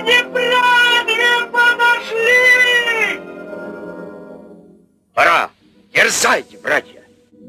где братья подошли! Пора! Дерзайте, братья!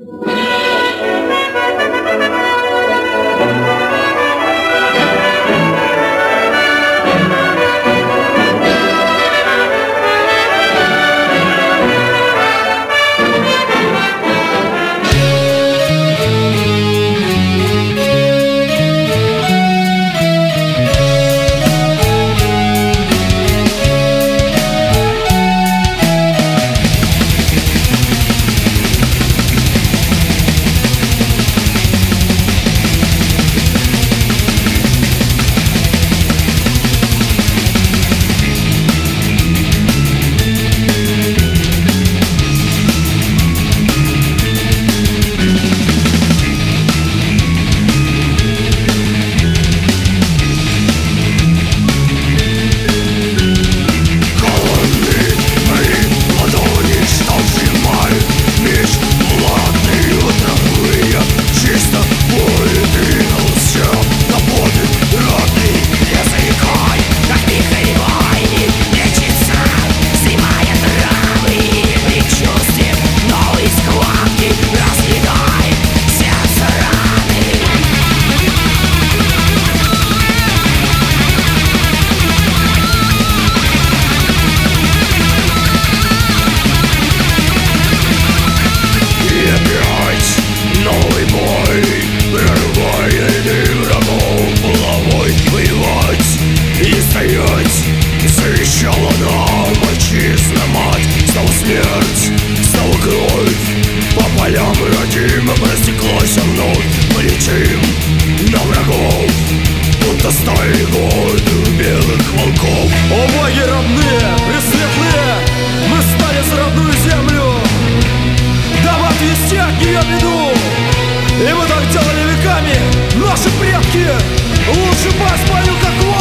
Завещала нам отчизна мать. Снова смерть, снова кровь. По полям родимым растеклась вновь. Мы летим на врагов, будто стаи гордых белых волков. О боги родные, пресветлые, мы стали за родную землю, дабы отвести от нее беду. И мы так делали веками, наши предки. Лучше пасть в бою, как